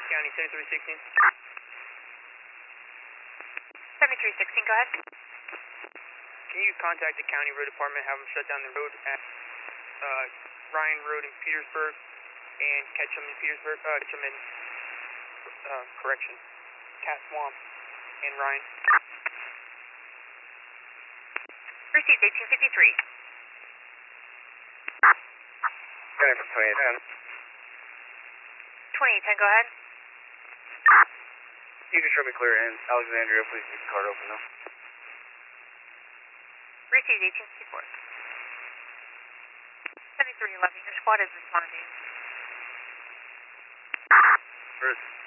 County 7316. 7316, go ahead. Can you contact the county road department, have them shut down the road at Ryan Road in Petersburg and Ketchum in Petersburg, Ketchum in, correction, Cat Swamp and Ryan. Received 1853. County for 2810. 2810, go ahead. You can show me clear in Alexandria, please keep the card open though. Received 1854. 7311, your squad is responding. First.